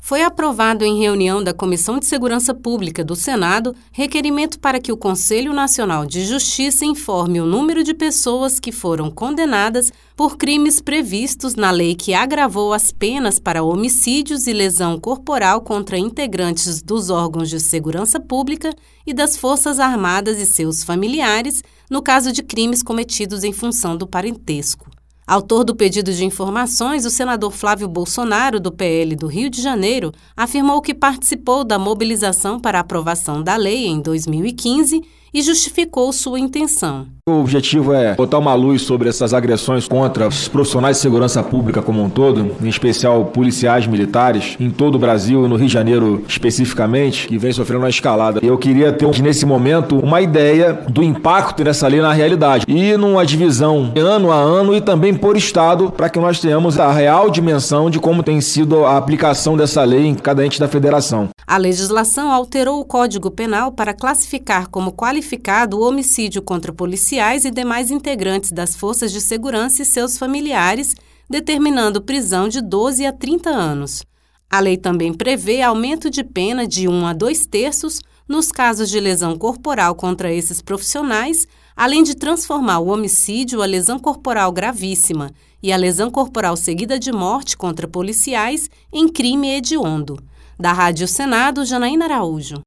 Foi aprovado em reunião da Comissão de Segurança Pública do Senado requerimento para que o Conselho Nacional de Justiça informe o número de pessoas que foram condenadas por crimes previstos na lei que agravou as penas para homicídios e lesão corporal contra integrantes dos órgãos de segurança pública e das Forças Armadas e seus familiares, no caso de crimes cometidos em função do parentesco. Autor do pedido de informações, o senador Flávio Bolsonaro, do PL do Rio de Janeiro, afirmou que participou da mobilização para a aprovação da lei em 2015 e justificou sua intenção. O objetivo é botar uma luz sobre essas agressões contra os profissionais de segurança pública como um todo, em especial policiais militares, em todo o Brasil e no Rio de Janeiro especificamente, que vem sofrendo uma escalada. Eu queria ter, nesse momento, uma ideia do impacto dessa lei na realidade e numa divisão ano a ano e também por estado, para que nós tenhamos a real dimensão de como tem sido a aplicação dessa lei em cada ente da federação. A legislação alterou o Código Penal para classificar como qualificado o homicídio contra policiais e demais integrantes das forças de segurança e seus familiares, determinando prisão de 12 a 30 anos. A lei também prevê aumento de pena de 1 a 2/3 nos casos de lesão corporal contra esses profissionais, além de transformar o homicídio, a lesão corporal gravíssima e a lesão corporal seguida de morte contra policiais em crime hediondo. Da Rádio Senado, Janaína Araújo.